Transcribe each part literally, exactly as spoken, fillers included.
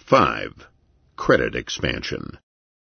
five. Credit expansion.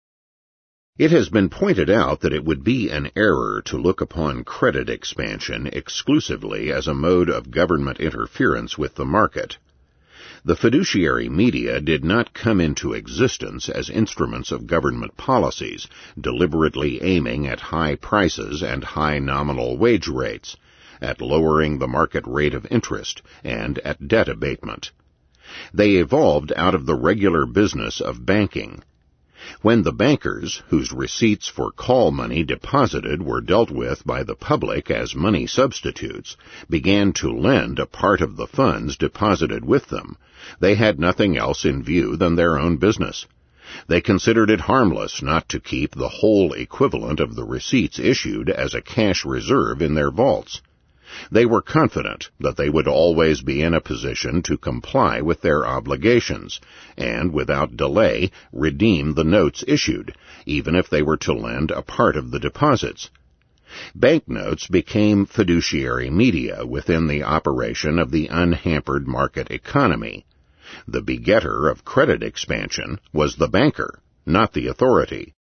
It has been pointed out that it would be an error to look upon credit expansion exclusively as a mode of government interference with the market. The fiduciary media did not come into existence as instruments of government policies, deliberately aiming at high prices and high nominal wage rates, at lowering the market rate of interest, and at debt abatement. They evolved out of the regular business of banking. When the bankers, whose receipts for call money deposited were dealt with by the public as money substitutes, began to lend a part of the funds deposited with them, they had nothing else in view than their own business. They considered it harmless not to keep the whole equivalent of the receipts issued as a cash reserve in their vaults. They were confident that they would always be in a position to comply with their obligations, and without delay redeem the notes issued, even if they were to lend a part of the deposits. Banknotes became fiduciary media within the operation of the unhampered market economy. The begetter of credit expansion was the banker, not the authority.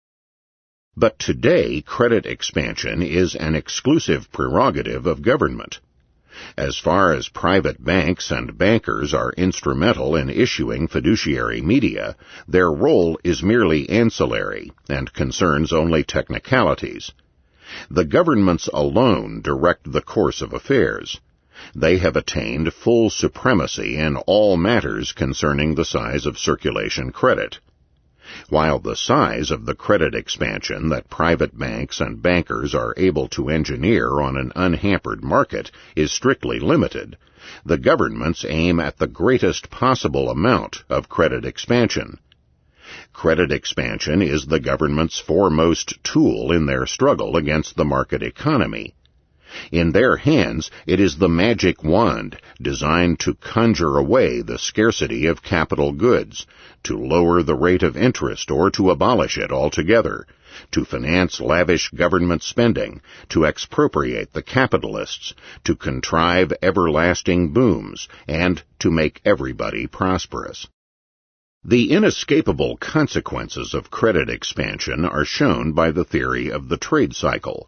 But today, credit expansion is an exclusive prerogative of government. As far as private banks and bankers are instrumental in issuing fiduciary media, their role is merely ancillary and concerns only technicalities. The governments alone direct the course of affairs. They have attained full supremacy in all matters concerning the size of circulation credit. While the size of the credit expansion that private banks and bankers are able to engineer on an unhampered market is strictly limited, the governments aim at the greatest possible amount of credit expansion. Credit expansion is the government's foremost tool in their struggle against the market economy. In their hands, it is the magic wand designed to conjure away the scarcity of capital goods, to lower the rate of interest or to abolish it altogether, to finance lavish government spending, to expropriate the capitalists, to contrive everlasting booms, and to make everybody prosperous. The inescapable consequences of credit expansion are shown by the theory of the trade cycle.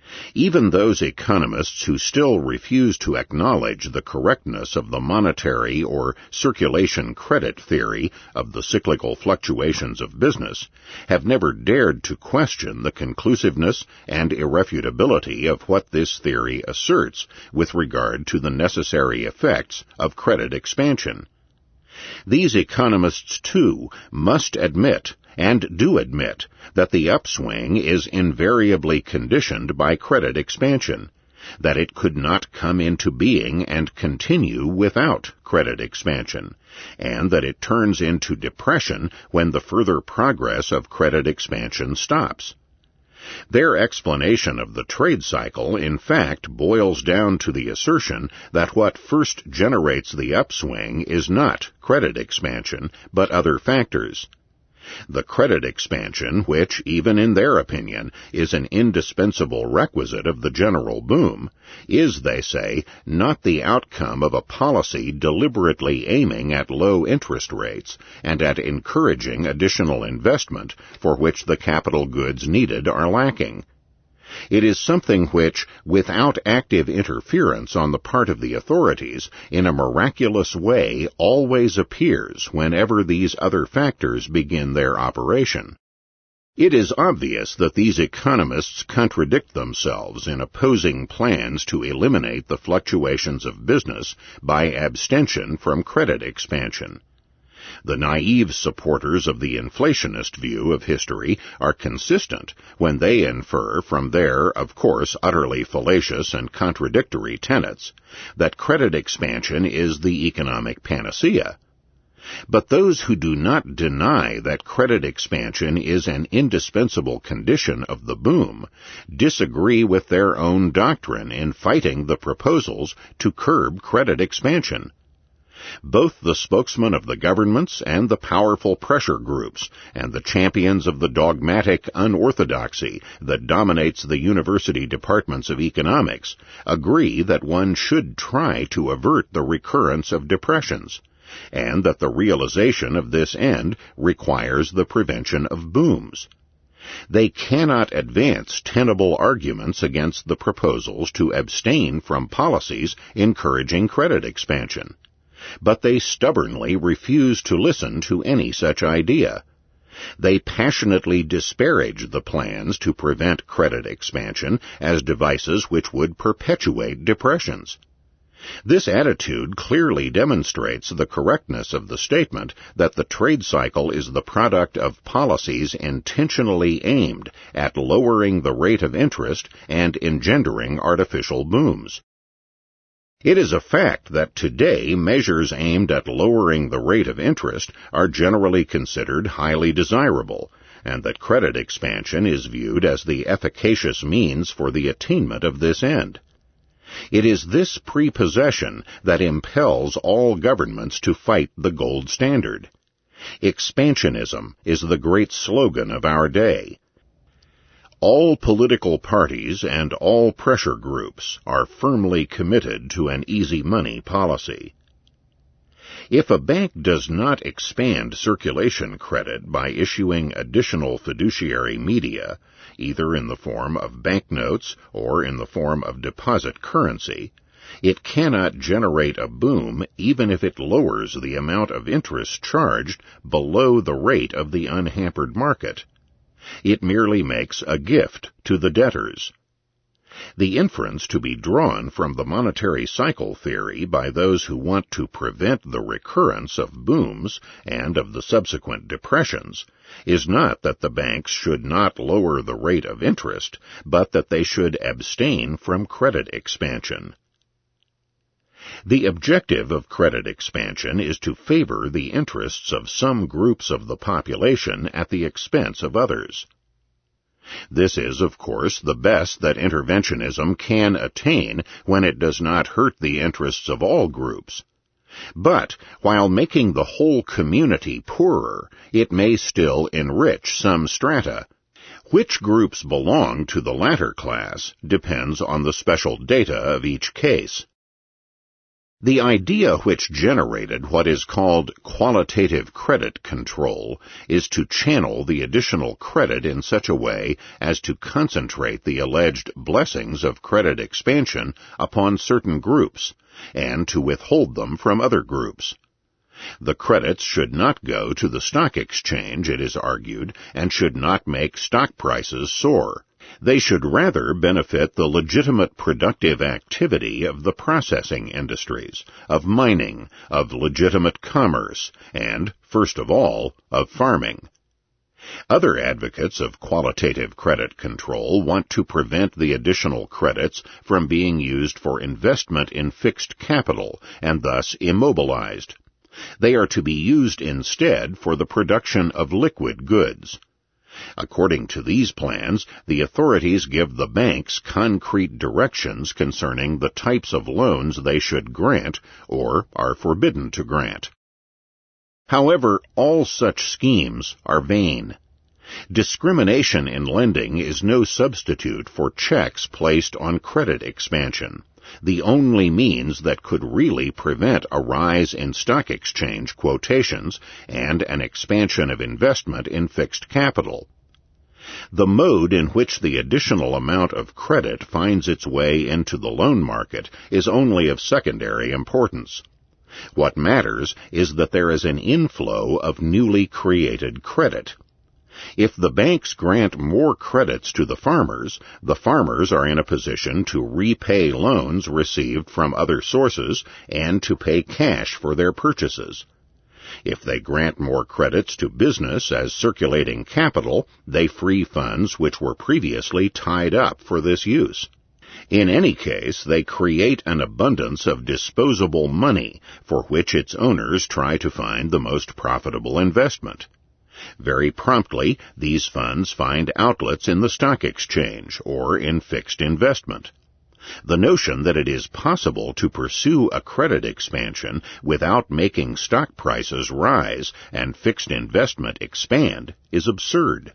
Even those economists who still refuse to acknowledge the correctness of the monetary or circulation credit theory of the cyclical fluctuations of business have never dared to question the conclusiveness and irrefutability of what this theory asserts with regard to the necessary effects of credit expansion. These economists, too, must admit, and do admit, that the upswing is invariably conditioned by credit expansion, that it could not come into being and continue without credit expansion, and that it turns into depression when the further progress of credit expansion stops. Their explanation of the trade cycle, in fact, boils down to the assertion that what first generates the upswing is not credit expansion, but other factors. The credit expansion, which, even in their opinion, is an indispensable requisite of the general boom, is, they say, not the outcome of a policy deliberately aiming at low interest rates and at encouraging additional investment for which the capital goods needed are lacking. It is something which, without active interference on the part of the authorities, in a miraculous way always appears whenever these other factors begin their operation. It is obvious that these economists contradict themselves in opposing plans to eliminate the fluctuations of business by abstention from credit expansion. The naive supporters of the inflationist view of history are consistent when they infer from their, of course, utterly fallacious and contradictory tenets that credit expansion is the economic panacea. But those who do not deny that credit expansion is an indispensable condition of the boom disagree with their own doctrine in fighting the proposals to curb credit expansion. Both the spokesmen of the governments and the powerful pressure groups and the champions of the dogmatic unorthodoxy that dominates the university departments of economics agree that one should try to avert the recurrence of depressions, and that the realization of this end requires the prevention of booms. They cannot advance tenable arguments against the proposals to abstain from policies encouraging credit expansion, but they stubbornly refuse to listen to any such idea. They passionately disparage the plans to prevent credit expansion as devices which would perpetuate depressions. This attitude clearly demonstrates the correctness of the statement that the trade cycle is the product of policies intentionally aimed at lowering the rate of interest and engendering artificial booms. It is a fact that today measures aimed at lowering the rate of interest are generally considered highly desirable, and that credit expansion is viewed as the efficacious means for the attainment of this end. It is this prepossession that impels all governments to fight the gold standard. Expansionism is the great slogan of our day. All political parties and all pressure groups are firmly committed to an easy money policy. If a bank does not expand circulation credit by issuing additional fiduciary media, either in the form of banknotes or in the form of deposit currency, it cannot generate a boom even if it lowers the amount of interest charged below the rate of the unhampered market. It merely makes a gift to the debtors. The inference to be drawn from the monetary cycle theory by those who want to prevent the recurrence of booms and of the subsequent depressions is not that the banks should not lower the rate of interest, but that they should abstain from credit expansion. The objective of credit expansion is to favor the interests of some groups of the population at the expense of others. This is, of course, the best that interventionism can attain when it does not hurt the interests of all groups. But, while making the whole community poorer, it may still enrich some strata. Which groups belong to the latter class depends on the special data of each case. The idea which generated what is called qualitative credit control is to channel the additional credit in such a way as to concentrate the alleged blessings of credit expansion upon certain groups, and to withhold them from other groups. The credits should not go to the stock exchange, it is argued, and should not make stock prices soar. They should rather benefit the legitimate productive activity of the processing industries, of mining, of legitimate commerce, and, first of all, of farming. Other advocates of qualitative credit control want to prevent the additional credits from being used for investment in fixed capital and thus immobilized. They are to be used instead for the production of liquid goods. According to these plans, the authorities give the banks concrete directions concerning the types of loans they should grant or are forbidden to grant. However, all such schemes are vain. Discrimination in lending is no substitute for checks placed on credit expansion, the only means that could really prevent a rise in stock exchange quotations and an expansion of investment in fixed capital. The mode in which the additional amount of credit finds its way into the loan market is only of secondary importance. What matters is that there is an inflow of newly created credit. If the banks grant more credits to the farmers, the farmers are in a position to repay loans received from other sources and to pay cash for their purchases. If they grant more credits to business as circulating capital, they free funds which were previously tied up for this use. In any case, they create an abundance of disposable money for which its owners try to find the most profitable investment. Very promptly, these funds find outlets in the stock exchange or in fixed investment. The notion that it is possible to pursue a credit expansion without making stock prices rise and fixed investment expand is absurd.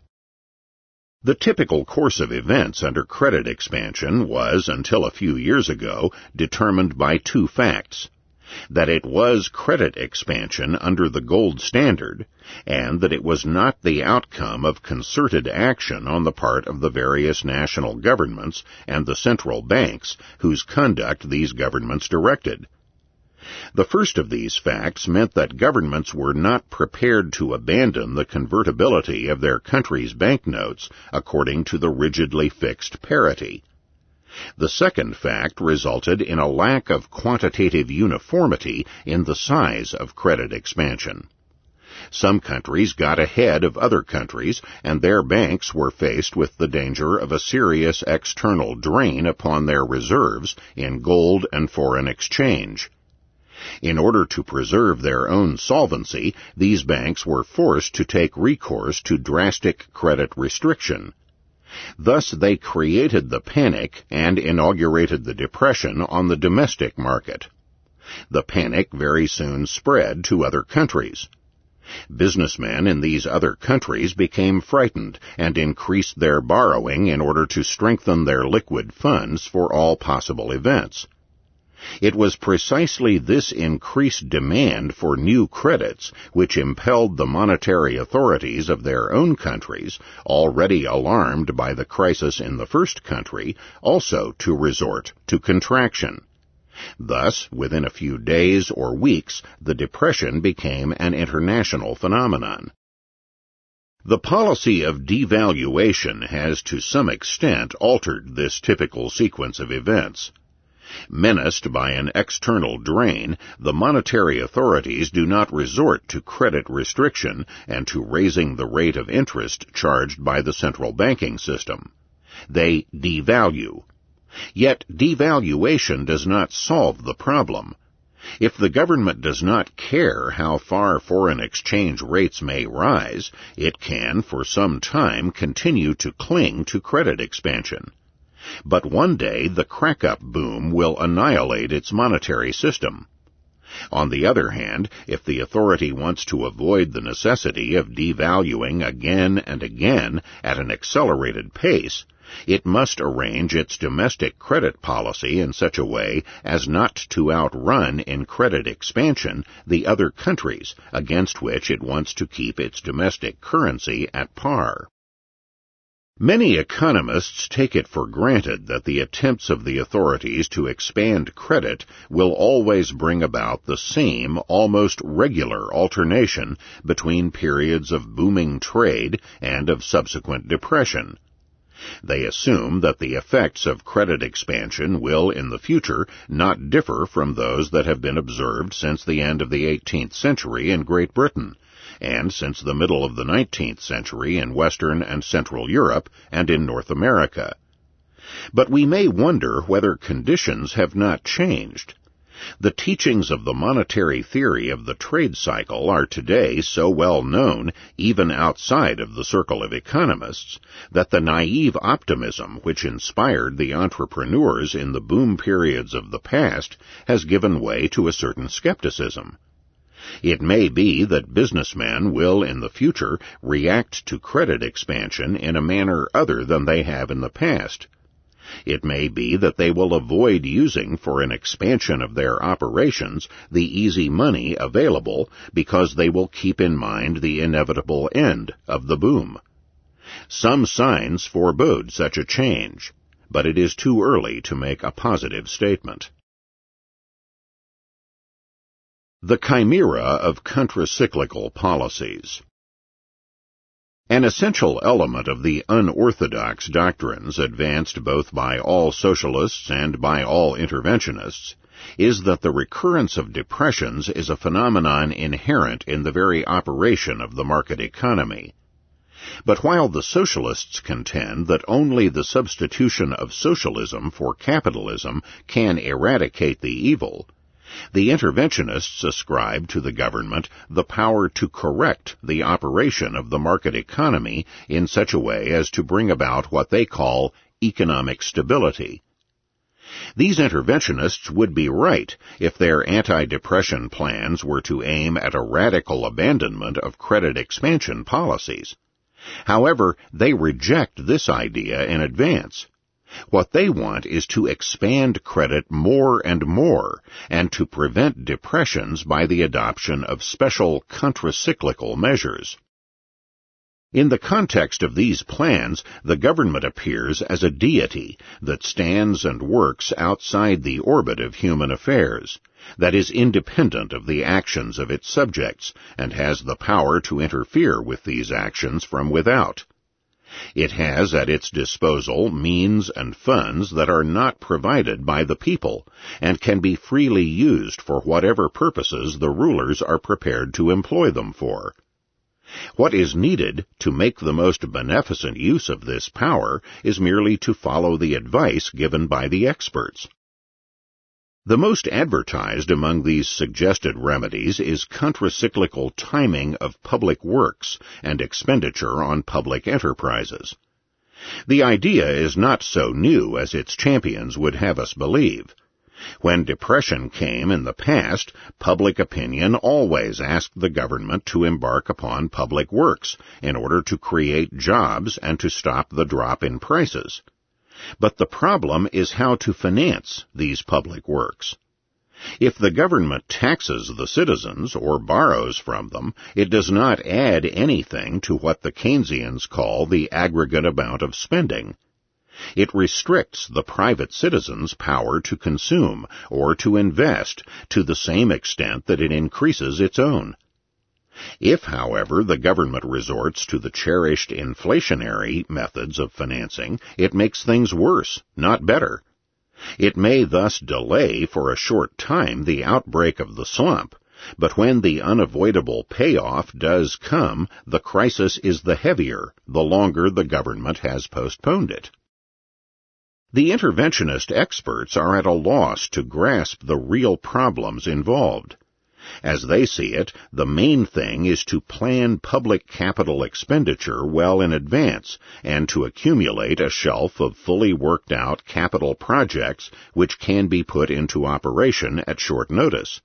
The typical course of events under credit expansion was, until a few years ago, determined by two facts. that it was credit expansion under the gold standard, and that it was not the outcome of concerted action on the part of the various national governments and the central banks whose conduct these governments directed. The first of these facts meant that governments were not prepared to abandon the convertibility of their country's banknotes according to the rigidly fixed parity. The second fact resulted in a lack of quantitative uniformity in the size of credit expansion. Some countries got ahead of other countries, and their banks were faced with the danger of a serious external drain upon their reserves in gold and foreign exchange. In order to preserve their own solvency, these banks were forced to take recourse to drastic credit restriction. Thus they created the panic and inaugurated the depression on the domestic market. The panic very soon spread to other countries. Businessmen in these other countries became frightened and increased their borrowing in order to strengthen their liquid funds for all possible events. It was precisely this increased demand for new credits which impelled the monetary authorities of their own countries, already alarmed by the crisis in the first country, also to resort to contraction. Thus, within a few days or weeks, the depression became an international phenomenon. The policy of devaluation has to some extent altered this typical sequence of events. Menaced by an external drain, the monetary authorities do not resort to credit restriction and to raising the rate of interest charged by the central banking system. They devalue. Yet devaluation does not solve the problem. If the government does not care how far foreign exchange rates may rise, it can for some time continue to cling to credit expansion. But one day the crack-up boom will annihilate its monetary system. On the other hand, if the authority wants to avoid the necessity of devaluing again and again at an accelerated pace, it must arrange its domestic credit policy in such a way as not to outrun in credit expansion the other countries against which it wants to keep its domestic currency at par. Many economists take it for granted that the attempts of the authorities to expand credit will always bring about the same, almost regular alternation between periods of booming trade and of subsequent depression. They assume that the effects of credit expansion will in the future not differ from those that have been observed since the end of the eighteenth century in Great Britain, and since the middle of the nineteenth century in Western and Central Europe and in North America. But we may wonder whether conditions have not changed. The teachings of the monetary theory of the trade cycle are today so well known, even outside of the circle of economists, that the naive optimism which inspired the entrepreneurs in the boom periods of the past has given way to a certain skepticism. It may be that businessmen will in the future react to credit expansion in a manner other than they have in the past. It may be that they will avoid using for an expansion of their operations the easy money available because they will keep in mind the inevitable end of the boom. Some signs forebode such a change, but it is too early to make a positive statement. The chimera of contracyclical policies. An essential element of the unorthodox doctrines advanced both by all socialists and by all interventionists is that the recurrence of depressions is a phenomenon inherent in the very operation of the market economy. But while the socialists contend that only the substitution of socialism for capitalism can eradicate the evil, the interventionists ascribe to the government the power to correct the operation of the market economy in such a way as to bring about what they call economic stability. These interventionists would be right if their anti-depression plans were to aim at a radical abandonment of credit expansion policies. However, they reject this idea in advance. What they want is to expand credit more and more, and to prevent depressions by the adoption of special contracyclical measures. In the context of these plans, the government appears as a deity that stands and works outside the orbit of human affairs, that is independent of the actions of its subjects, and has the power to interfere with these actions from without. It has at its disposal means and funds that are not provided by the people, and can be freely used for whatever purposes the rulers are prepared to employ them for. What is needed to make the most beneficent use of this power is merely to follow the advice given by the experts. The most advertised among these suggested remedies is contracyclical timing of public works and expenditure on public enterprises. The idea is not so new as its champions would have us believe. When depression came in the past, public opinion always asked the government to embark upon public works in order to create jobs and to stop the drop in prices. But the problem is how to finance these public works. If the government taxes the citizens or borrows from them, it does not add anything to what the Keynesians call the aggregate amount of spending. It restricts the private citizen's power to consume or to invest to the same extent that it increases its own. If, however, the government resorts to the cherished inflationary methods of financing, it makes things worse, not better. It may thus delay for a short time the outbreak of the slump, but when the unavoidable payoff does come, the crisis is the heavier the longer the government has postponed it. The interventionist experts are at a loss to grasp the real problems involved. As they see it, the main thing is to plan public capital expenditure well in advance and to accumulate a shelf of fully worked-out capital projects which can be put into operation at short notice.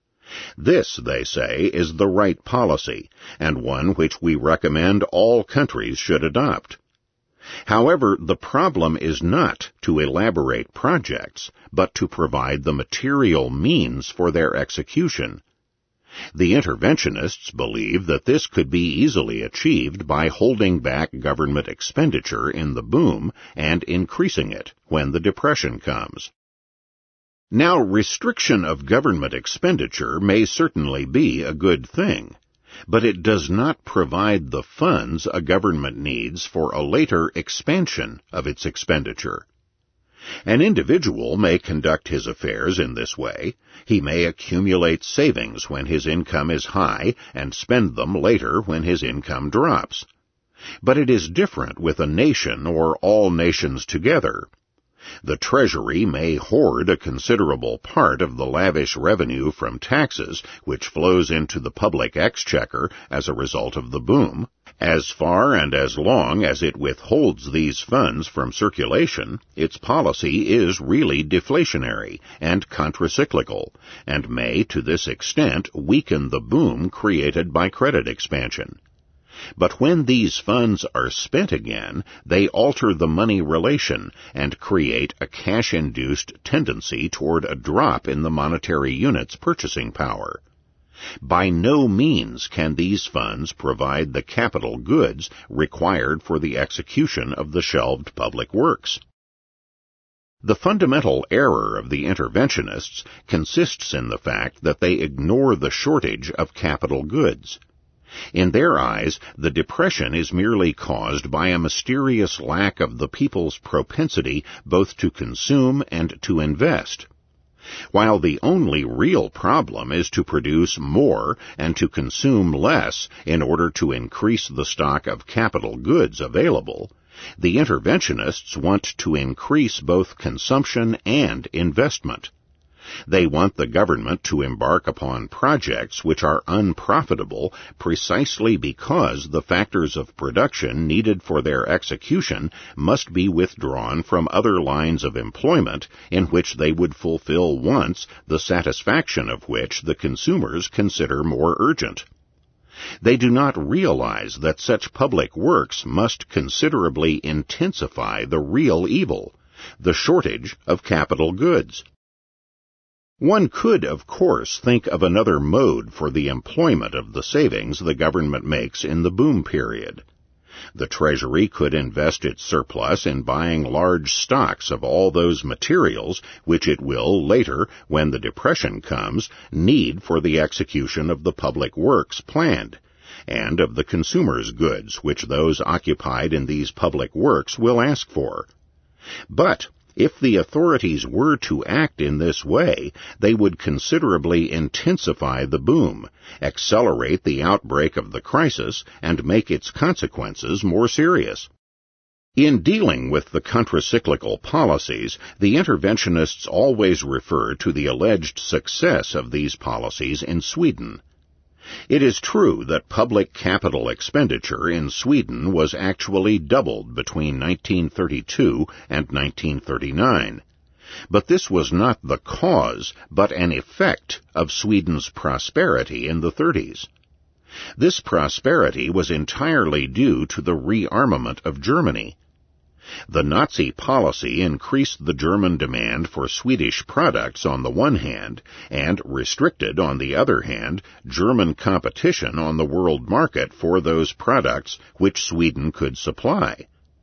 This, they say, is the right policy, and one which we recommend all countries should adopt. However, the problem is not to elaborate projects, but to provide the material means for their execution. The interventionists believe that this could be easily achieved by holding back government expenditure in the boom and increasing it when the depression comes. Now, restriction of government expenditure may certainly be a good thing, but it does not provide the funds a government needs for a later expansion of its expenditure. An individual may conduct his affairs in this way. He may accumulate savings when his income is high and spend them later when his income drops. But it is different with a nation or all nations together. The Treasury may hoard a considerable part of the lavish revenue from taxes which flows into the public exchequer as a result of the boom. As far and as long as it withholds these funds from circulation, its policy is really deflationary and contracyclical, and may, to this extent, weaken the boom created by credit expansion. But when these funds are spent again, they alter the money relation and create a cash-induced tendency toward a drop in the monetary unit's purchasing power. By no means can these funds provide the capital goods required for the execution of the shelved public works. The fundamental error of the interventionists consists in the fact that they ignore the shortage of capital goods. In their eyes, the depression is merely caused by a mysterious lack of the people's propensity both to consume and to invest, while the only real problem is to produce more and to consume less in order to increase the stock of capital goods available. The interventionists want to increase both consumption and investment. They want the government to embark upon projects which are unprofitable precisely because the factors of production needed for their execution must be withdrawn from other lines of employment in which they would fulfill wants the satisfaction of which the consumers consider more urgent. They do not realize that such public works must considerably intensify the real evil, the shortage of capital goods. One could, of course, think of another mode for the employment of the savings the government makes in the boom period. The Treasury could invest its surplus in buying large stocks of all those materials which it will later, when the Depression comes, need for the execution of the public works planned, and of the consumers' goods which those occupied in these public works will ask for. But if the authorities were to act in this way, they would considerably intensify the boom, accelerate the outbreak of the crisis, and make its consequences more serious. In dealing with the contracyclical policies, the interventionists always refer to the alleged success of these policies in Sweden. It is true that public capital expenditure in Sweden was actually doubled between nineteen thirty-two and nineteen thirty-nine. But this was not the cause, but an effect of Sweden's prosperity in the thirties. This prosperity was entirely due to the rearmament of Germany. The Nazi policy increased the German demand for Swedish products on the one hand, and restricted, on the other hand, German competition on the world market for those products which Sweden could supply.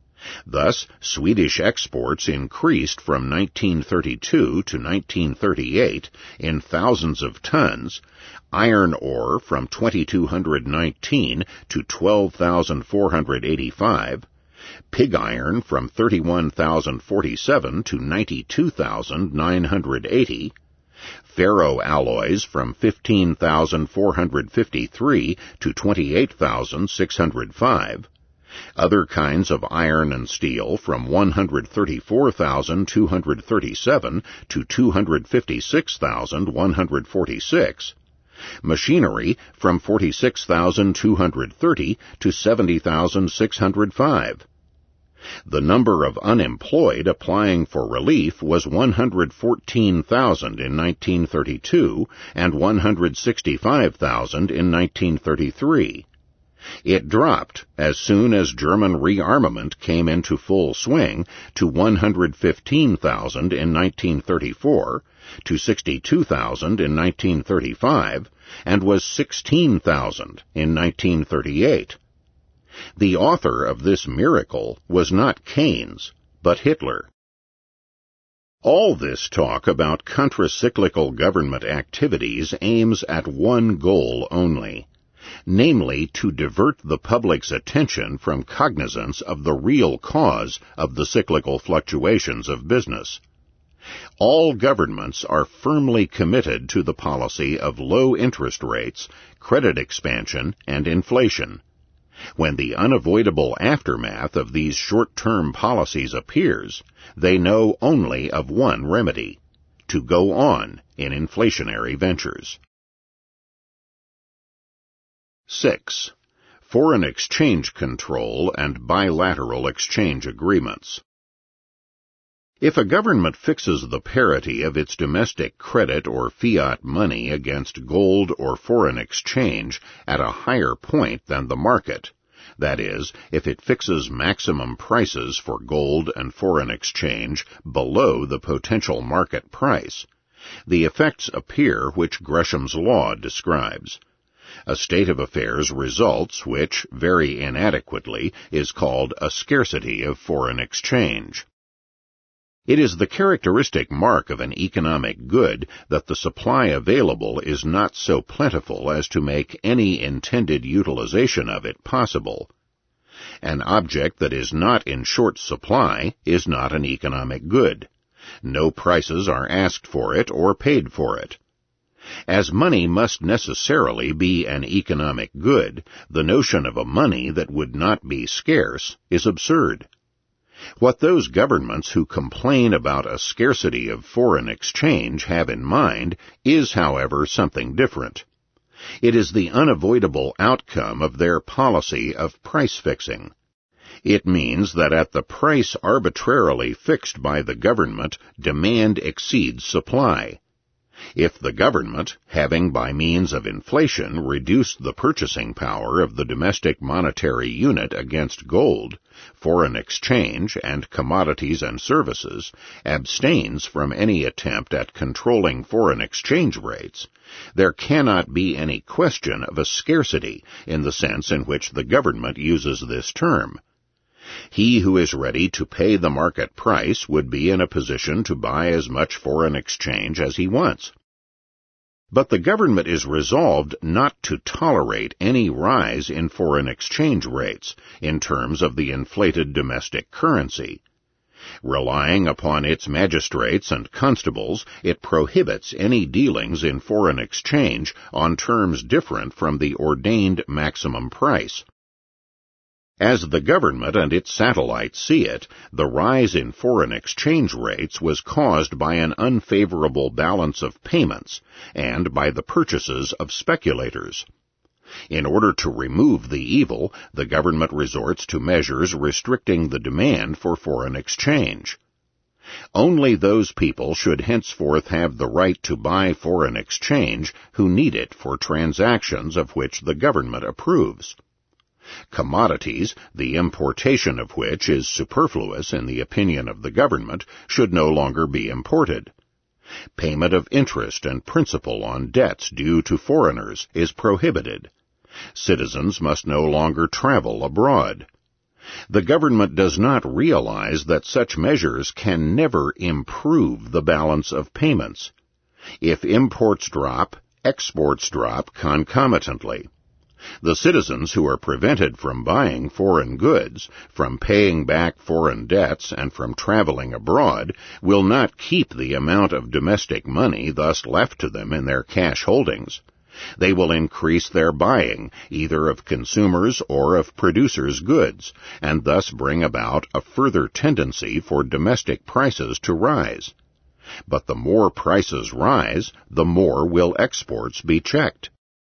Thus, Swedish exports increased from nineteen thirty-two to nineteen thirty-eight in thousands of tons, iron ore from two thousand two hundred nineteen to twelve thousand four hundred eighty-five, pig iron from thirty-one thousand forty-seven to ninety-two thousand nine hundred eighty, ferro alloys from fifteen thousand four hundred fifty-three to twenty-eight thousand six hundred five, other kinds of iron and steel from one hundred thirty-four thousand two hundred thirty-seven to two hundred fifty-six thousand one hundred forty-six, machinery from forty-six thousand two hundred thirty to seventy thousand six hundred five. The number of unemployed applying for relief was one hundred fourteen thousand in nineteen thirty-two and one hundred sixty-five thousand in nineteen thirty-three. It dropped as soon as German rearmament came into full swing to one hundred fifteen thousand in nineteen thirty-four, to sixty-two thousand in nineteen thirty-five, and was sixteen thousand in nineteen thirty-eight. The author of this miracle was not Keynes, but Hitler. All this talk about contracyclical government activities aims at one goal only, namely to divert the public's attention from cognizance of the real cause of the cyclical fluctuations of business. All governments are firmly committed to the policy of low interest rates, credit expansion, and inflation. When the unavoidable aftermath of these short-term policies appears, they know only of one remedy: to go on in inflationary ventures. six. Foreign exchange control and bilateral exchange agreements. If a government fixes the parity of its domestic credit or fiat money against gold or foreign exchange at a higher point than the market, that is, if it fixes maximum prices for gold and foreign exchange below the potential market price, the effects appear which Gresham's law describes. A state of affairs results which, very inadequately, is called a scarcity of foreign exchange. It is the characteristic mark of an economic good that the supply available is not so plentiful as to make any intended utilization of it possible. An object that is not in short supply is not an economic good. No prices are asked for it or paid for it. As money must necessarily be an economic good, the notion of a money that would not be scarce is absurd. What those governments who complain about a scarcity of foreign exchange have in mind is, however, something different. It is the unavoidable outcome of their policy of price fixing. It means that at the price arbitrarily fixed by the government, demand exceeds supply. If the government, having by means of inflation reduced the purchasing power of the domestic monetary unit against gold, foreign exchange, and commodities and services, abstains from any attempt at controlling foreign exchange rates, there cannot be any question of a scarcity in the sense in which the government uses this term. He who is ready to pay the market price would be in a position to buy as much foreign exchange as he wants. But the government is resolved not to tolerate any rise in foreign exchange rates in terms of the inflated domestic currency. Relying upon its magistrates and constables, it prohibits any dealings in foreign exchange on terms different from the ordained maximum price. As the government and its satellites see it, the rise in foreign exchange rates was caused by an unfavorable balance of payments and by the purchases of speculators. In order to remove the evil, the government resorts to measures restricting the demand for foreign exchange. Only those people should henceforth have the right to buy foreign exchange who need it for transactions of which the government approves. Commodities, the importation of which is superfluous in the opinion of the government, should no longer be imported. Payment of interest and principal on debts due to foreigners is prohibited. Citizens must no longer travel abroad. The government does not realize that such measures can never improve the balance of payments. If imports drop, exports drop concomitantly. The citizens who are prevented from buying foreign goods, from paying back foreign debts, and from traveling abroad will not keep the amount of domestic money thus left to them in their cash holdings. They will increase their buying, either of consumers or of producers' goods, and thus bring about a further tendency for domestic prices to rise. But the more prices rise, the more will exports be checked.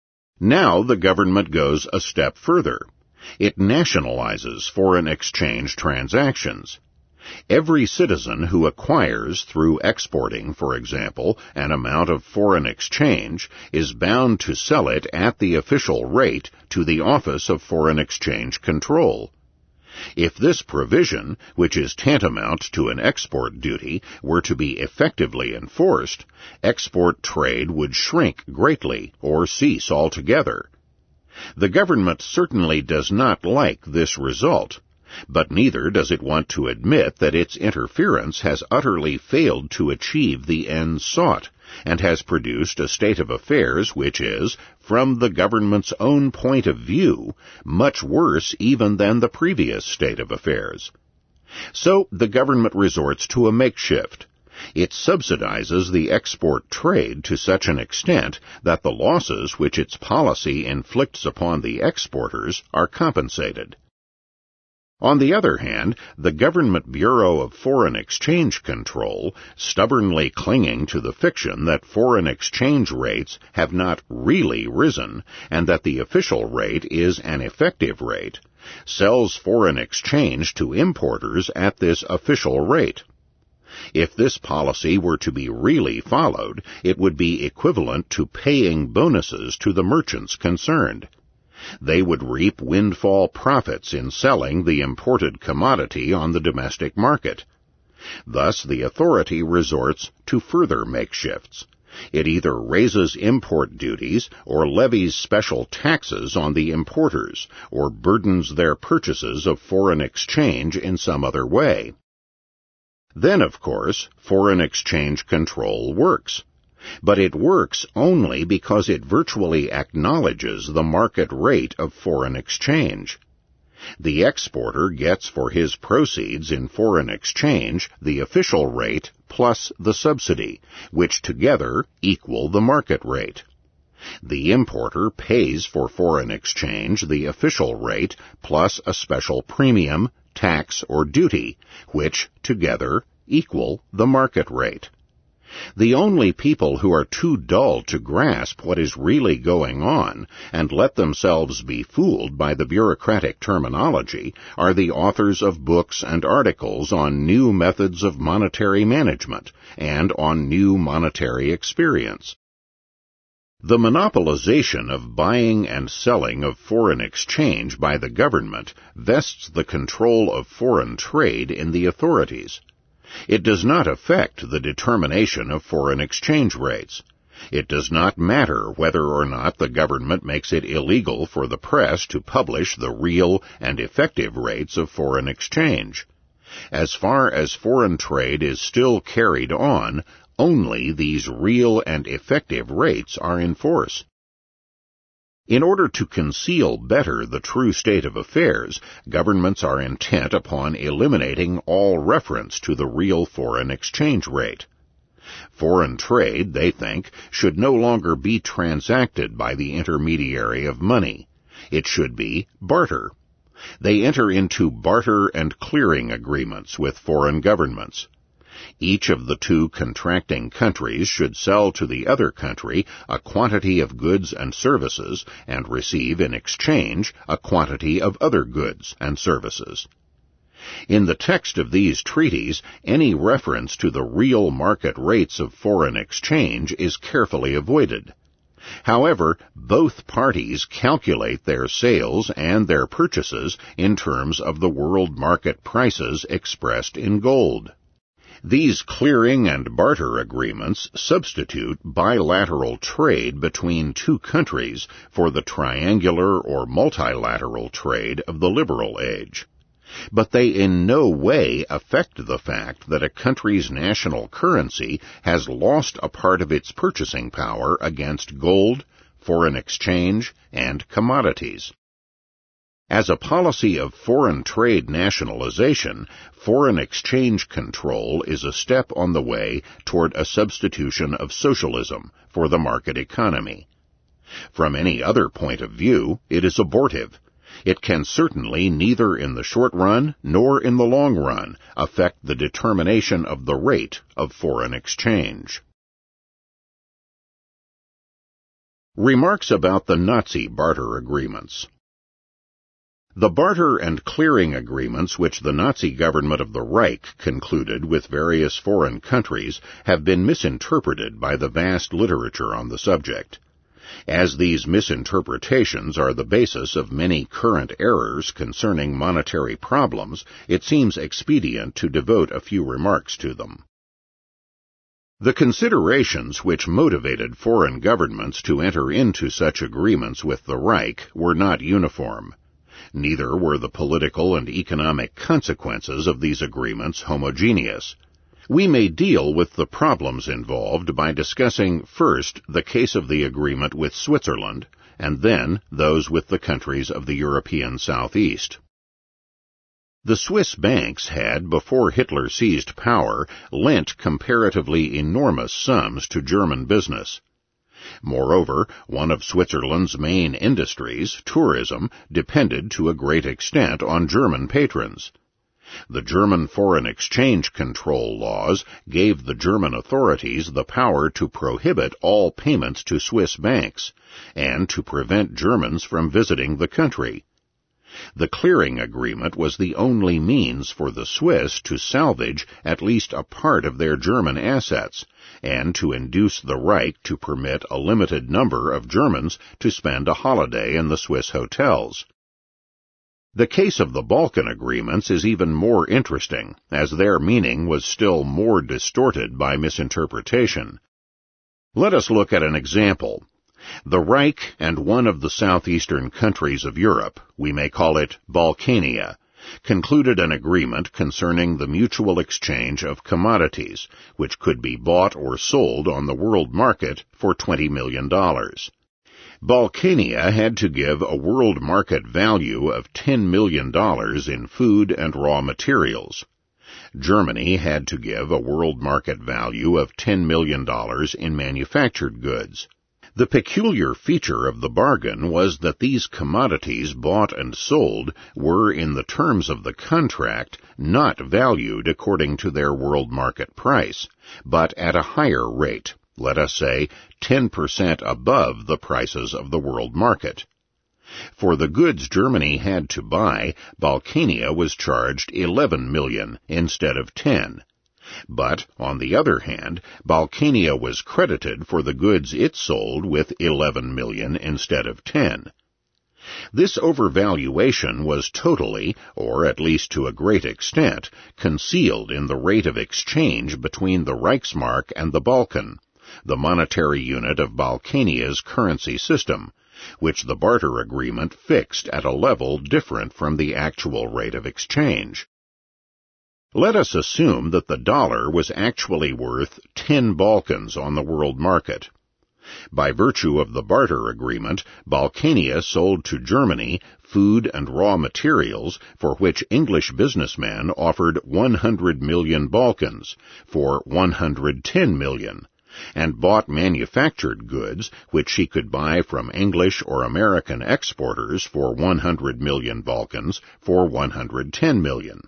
Now the government goes a step further. It nationalizes foreign exchange transactions. Every citizen who acquires, through exporting, for example, an amount of foreign exchange, is bound to sell it at the official rate to the Office of Foreign Exchange Control. If this provision, which is tantamount to an export duty, were to be effectively enforced, export trade would shrink greatly or cease altogether. The government certainly does not like this result, but neither does it want to admit that its interference has utterly failed to achieve the end sought, and has produced a state of affairs which is, from the government's own point of view, much worse even than the previous state of affairs. So the government resorts to a makeshift. It subsidizes the export trade to such an extent that the losses which its policy inflicts upon the exporters are compensated. On the other hand, the Government Bureau of Foreign Exchange Control, stubbornly clinging to the fiction that foreign exchange rates have not really risen and that the official rate is an effective rate, sells foreign exchange to importers at this official rate. If this policy were to be really followed, it would be equivalent to paying bonuses to the merchants concerned. They would reap windfall profits in selling the imported commodity on the domestic market. Thus the authority resorts to further makeshifts. It either raises import duties or levies special taxes on the importers, or burdens their purchases of foreign exchange in some other way. Then, of course, foreign exchange control works. But it works only because it virtually acknowledges the market rate of foreign exchange. The exporter gets for his proceeds in foreign exchange the official rate plus the subsidy, which together equal the market rate. The importer pays for foreign exchange the official rate plus a special premium, tax, or duty, which together equal the market rate. The only people who are too dull to grasp what is really going on and let themselves be fooled by the bureaucratic terminology are the authors of books and articles on new methods of monetary management and on new monetary experience. The monopolization of buying and selling of foreign exchange by the government vests the control of foreign trade in the authorities. It does not affect the determination of foreign exchange rates. It does not matter whether or not the government makes it illegal for the press to publish the real and effective rates of foreign exchange. As far as foreign trade is still carried on, only these real and effective rates are in force. In order to conceal better the true state of affairs, governments are intent upon eliminating all reference to the real foreign exchange rate. Foreign trade, they think, should no longer be transacted by the intermediary of money. It should be barter. They enter into barter and clearing agreements with foreign governments. Each of the two contracting countries should sell to the other country a quantity of goods and services and receive in exchange a quantity of other goods and services. In the text of these treaties, any reference to the real market rates of foreign exchange is carefully avoided. However, both parties calculate their sales and their purchases in terms of the world market prices expressed in gold. These clearing and barter agreements substitute bilateral trade between two countries for the triangular or multilateral trade of the liberal age. But they in no way affect the fact that a country's national currency has lost a part of its purchasing power against gold, foreign exchange, and commodities. As a policy of foreign trade nationalization, foreign exchange control is a step on the way toward a substitution of socialism for the market economy. From any other point of view, it is abortive. It can certainly neither in the short run nor in the long run affect the determination of the rate of foreign exchange. Remarks about the Nazi barter agreements. The barter and clearing agreements which the Nazi government of the Reich concluded with various foreign countries have been misinterpreted by the vast literature on the subject. As these misinterpretations are the basis of many current errors concerning monetary problems, it seems expedient to devote a few remarks to them. The considerations which motivated foreign governments to enter into such agreements with the Reich were not uniform. Neither were the political and economic consequences of these agreements homogeneous. We may deal with the problems involved by discussing first the case of the agreement with Switzerland, and then those with the countries of the European Southeast. The Swiss banks had, before Hitler seized power, lent comparatively enormous sums to German business. Moreover, one of Switzerland's main industries, tourism, depended to a great extent on German patrons. The German foreign exchange control laws gave the German authorities the power to prohibit all payments to Swiss banks, and to prevent Germans from visiting the country. The clearing agreement was the only means for the Swiss to salvage at least a part of their German assets, and to induce the Reich to permit a limited number of Germans to spend a holiday in the Swiss hotels. The case of the Balkan agreements is even more interesting, as their meaning was still more distorted by misinterpretation. Let us look at an example. The Reich and one of the southeastern countries of Europe, we may call it Balkania, concluded an agreement concerning the mutual exchange of commodities, which could be bought or sold on the world market for twenty million dollars. Balkania had to give a world market value of ten million dollars in food and raw materials. Germany had to give a world market value of ten million dollars in manufactured goods. The peculiar feature of the bargain was that these commodities bought and sold were, in the terms of the contract, not valued according to their world market price, but at a higher rate, let us say ten percent above the prices of the world market. For the goods Germany had to buy, Balkania was charged eleven million instead of ten. But, on the other hand, Balkania was credited for the goods it sold with eleven million instead of ten. This overvaluation was totally, or at least to a great extent, concealed in the rate of exchange between the Reichsmark and the Balkan, the monetary unit of Balkania's currency system, which the barter agreement fixed at a level different from the actual rate of exchange. Let us assume that the dollar was actually worth ten Balkans on the world market. By virtue of the barter agreement, Balkania sold to Germany food and raw materials for which English businessmen offered one hundred million Balkans for one hundred ten million, and bought manufactured goods which she could buy from English or American exporters for one hundred million Balkans for one hundred ten million.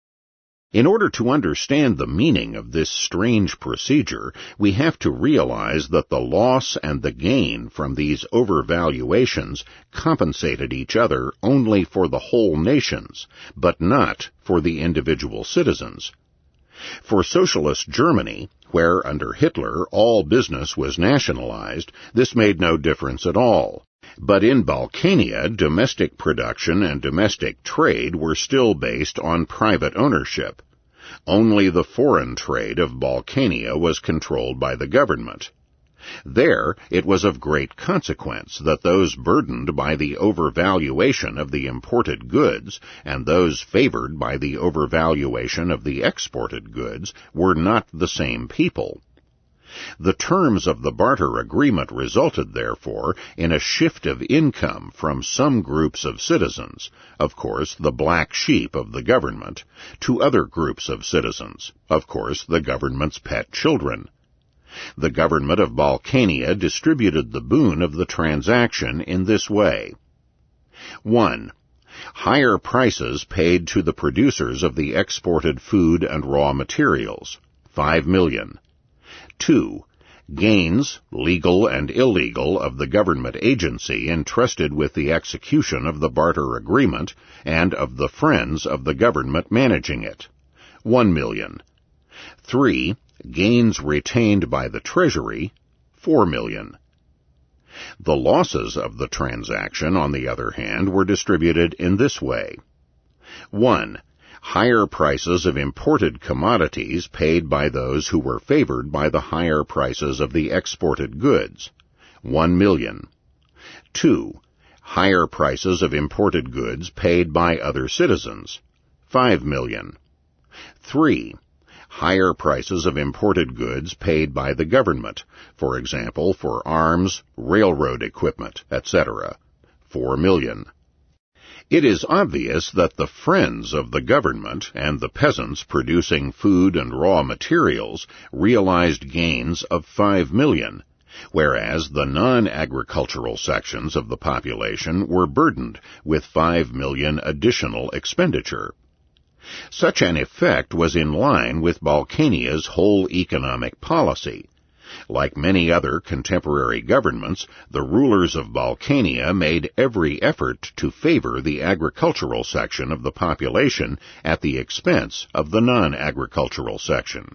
In order to understand the meaning of this strange procedure, we have to realize that the loss and the gain from these overvaluations compensated each other only for the whole nations, but not for the individual citizens. For socialist Germany, where under Hitler all business was nationalized, this made no difference at all. But in Balkania, domestic production and domestic trade were still based on private ownership. Only the foreign trade of Balkania was controlled by the government. There, it was of great consequence that those burdened by the overvaluation of the imported goods and those favored by the overvaluation of the exported goods were not the same people. The terms of the barter agreement resulted, therefore, in a shift of income from some groups of citizens, of course the black sheep of the government, to other groups of citizens, of course the government's pet children. The government of Balkania distributed the boon of the transaction in this way. one. Higher prices paid to the producers of the exported food and raw materials, five million. two. Gains, legal and illegal, of the government agency entrusted with the execution of the barter agreement and of the friends of the government managing it, one million. three. Gains retained by the Treasury, four million. The losses of the transaction, on the other hand, were distributed in this way. one. Higher prices of imported commodities paid by those who were favored by the higher prices of the exported goods, one million. two. Higher prices of imported goods paid by other citizens, five million. three. Higher prices of imported goods paid by the government, for example, for arms, railroad equipment, et cetera, four million. It is obvious that the friends of the government and the peasants producing food and raw materials realized gains of five million, whereas the non-agricultural sections of the population were burdened with five million additional expenditure. Such an effect was in line with Balkania's whole economic policy. Like many other contemporary governments, the rulers of Balkania made every effort to favor the agricultural section of the population at the expense of the non-agricultural section.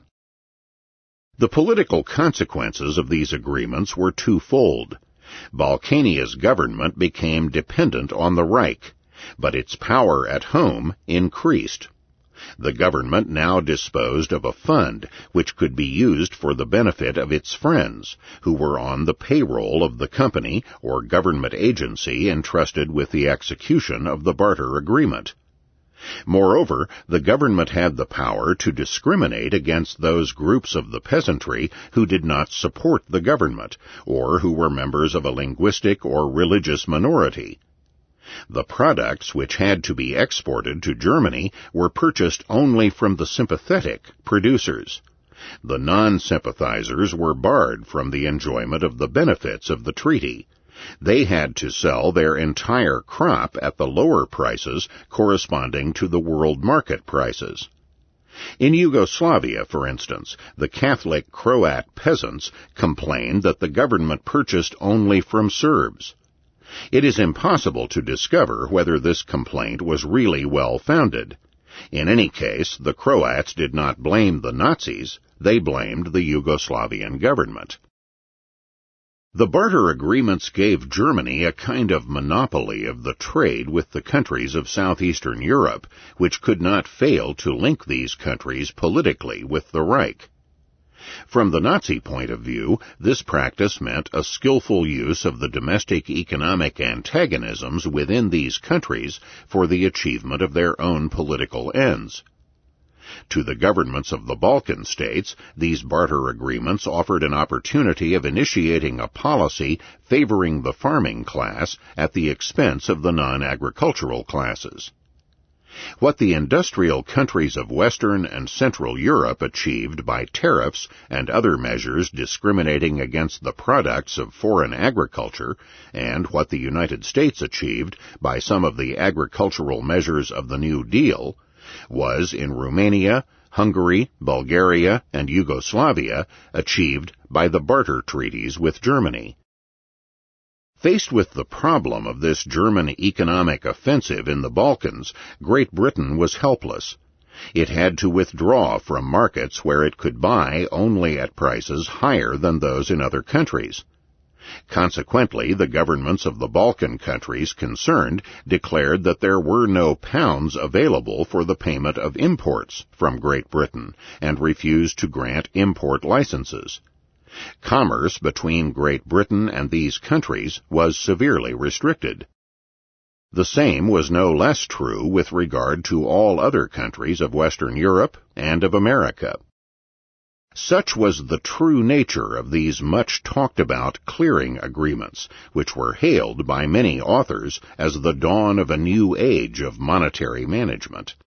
The political consequences of these agreements were twofold. Balkania's government became dependent on the Reich, but its power at home increased. The government now disposed of a fund which could be used for the benefit of its friends, who were on the payroll of the company or government agency entrusted with the execution of the barter agreement. Moreover, the government had the power to discriminate against those groups of the peasantry who did not support the government, or who were members of a linguistic or religious minority. The products which had to be exported to Germany were purchased only from the sympathetic producers. The non-sympathizers were barred from the enjoyment of the benefits of the treaty. They had to sell their entire crop at the lower prices corresponding to the world market prices. In Yugoslavia, for instance, the Catholic Croat peasants complained that the government purchased only from Serbs. It is impossible to discover whether this complaint was really well-founded. In any case, the Croats did not blame the Nazis, they blamed the Yugoslavian government. The barter agreements gave Germany a kind of monopoly of the trade with the countries of southeastern Europe, which could not fail to link these countries politically with the Reich. From the Nazi point of view, this practice meant a skillful use of the domestic economic antagonisms within these countries for the achievement of their own political ends. To the governments of the Balkan states, these barter agreements offered an opportunity of initiating a policy favoring the farming class at the expense of the non-agricultural classes. What the industrial countries of Western and Central Europe achieved by tariffs and other measures discriminating against the products of foreign agriculture, and what the United States achieved by some of the agricultural measures of the New Deal, was in Romania, Hungary, Bulgaria, and Yugoslavia achieved by the barter treaties with Germany. Faced with the problem of this German economic offensive in the Balkans, Great Britain was helpless. It had to withdraw from markets where it could buy only at prices higher than those in other countries. Consequently, the governments of the Balkan countries concerned declared that there were no pounds available for the payment of imports from Great Britain and refused to grant import licenses. Commerce between Great Britain and these countries was severely restricted. The same was no less true with regard to all other countries of Western Europe and of America. Such was the true nature of these much-talked-about clearing agreements, which were hailed by many authors as the dawn of a new age of monetary management.